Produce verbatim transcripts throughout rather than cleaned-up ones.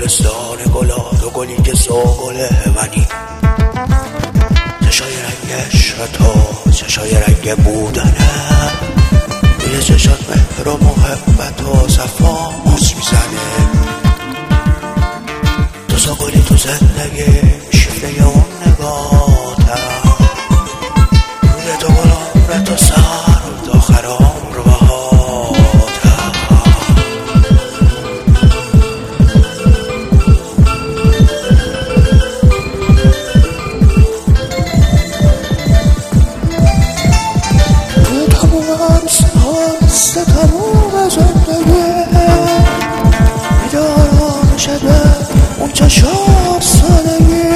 گلستان گلا تو گلی که زاغل منی، چشای رنگش و تو چشای رنگ بودنه، روی چشات مهر و محبت و صفا ماس میزنه. تو زاغلی تو زندگی شیفته اون نگاتم، روی تو گلام تو سر تا خرام رو بهاتم. تو تموم عرصه ست تموم زندگی میدارم شده اون چشار سادگی،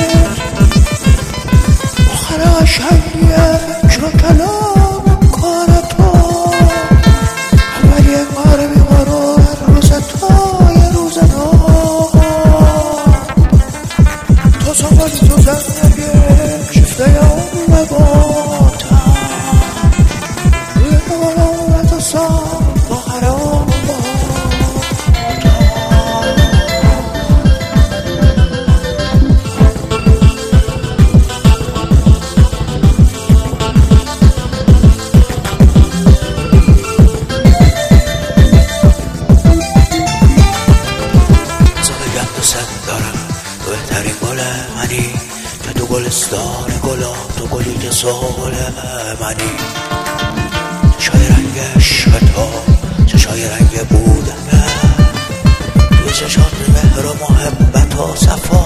آخر قشنگیه چرا کلام کار تو، اولی انگار بیقرار روز تا یه روز نو. تو سوالی تو زندگی شفته اون نباتم، روی نوالام تو سام با حرام تو بهترین گل منی که تو گلستان گلا تو گلی که زاغل منی، چشای رنگش و تو چشای رنگ بودنه، توی چشات مهر و محبت و صفا